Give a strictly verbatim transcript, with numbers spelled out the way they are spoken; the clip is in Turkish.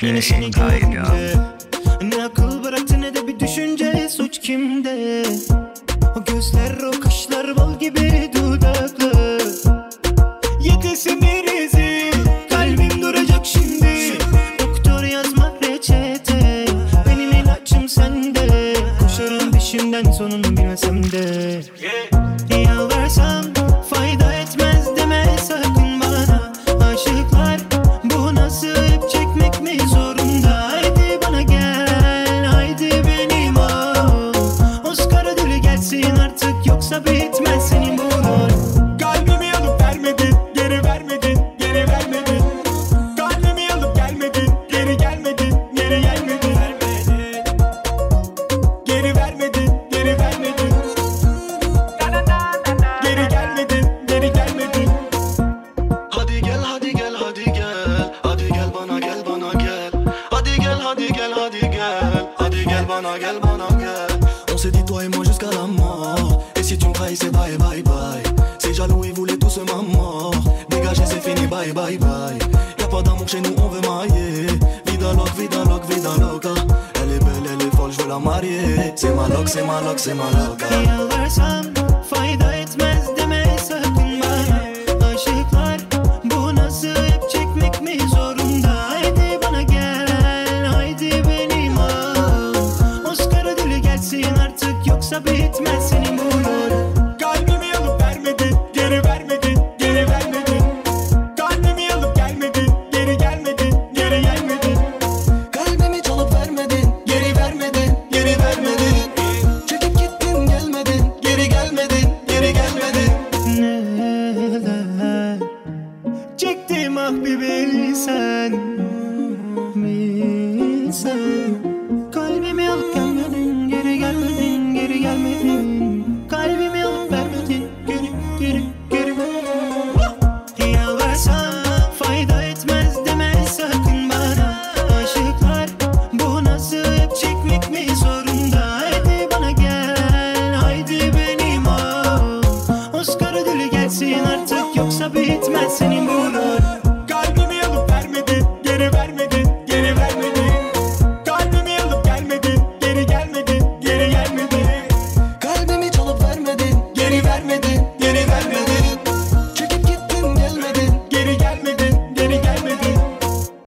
yine seni görünce. Ne akıl bıraktı ne de bir düşünce, suç kimde? O gözler, o kaşlar, bal gibi dudaklı. Yetesin bir izi, kalbim duracak şimdi. Doktor yazma reçete, benim ilaçım sende. Koşarım peşinden sonunu bilmesem de. Yalvarsam fayda etmez deme sakın bana. Aşıklar bu nasıl, hep çekmek mi zorunda? Haydi bana gel, haydi benim ol. Oscar ödülü gelsin artık, yoksa bitmez senin bu rol. Kalbimi alıp vermedin, geri vermedin, geri vermedin. Kalbimi alıp gelmedin, geri gelmedin, geri gelmedin. Geri vermedin, geri vermedin. Geri gelmedin, geri gelmedin. Hadi gel, hadi gel, hadi gel. Hadi gel bana, gel bana gel. Hadi gel, hadi gel, hadi gel. Hadi gel bana, gel bana gel. On s'est dit toi et moi jusqu'à la mort. Et si tu me trahis c'est bye bye bye. Ces jaloux ils voulaient tous ma mort. Dégagez c'est fini bye bye bye. Y'a pas d'amour chez nous on veut mailler. Vida loc, vida loc, vida loca. Elle est belle, elle est folle, je veux la marier. C'est ma loc, c'est ma loc, c'est ma loca. Yalvarsam fayda etmez deme sakın bana. Aşıklar bu nasıl, hep çekmek mi zorunda? Haydi bana gel, haydi benim ol. Oscar ödülü gelsin artık, yoksa bitmez senin bu rol. Kalbimi alıp vermedin, geri vermedin, geri vermedin. Kalbimi alıp gelmedin, geri gelmedin, geri gelmedin. Kalbimi çalıp vermedin, geri vermedin, geri vermedin. Çekip gittin gelmedin, geri gelmedin, geri gelmedin. Neler çektim ah bir bilsen, bilsen. Kalbimi alıp gelmedin, geri gelmedin, geri gelmedin. Kalbimi alıp vermedin, geri, geri, geri. Yalvarsam fayda etmez deme sakın bana. Aşıklar bu nasıl, hep çekmek mi zorunda? Haydi bana gel, haydi benim ol. Oscar ödülü gelsin artık, yoksa bitmez senin bu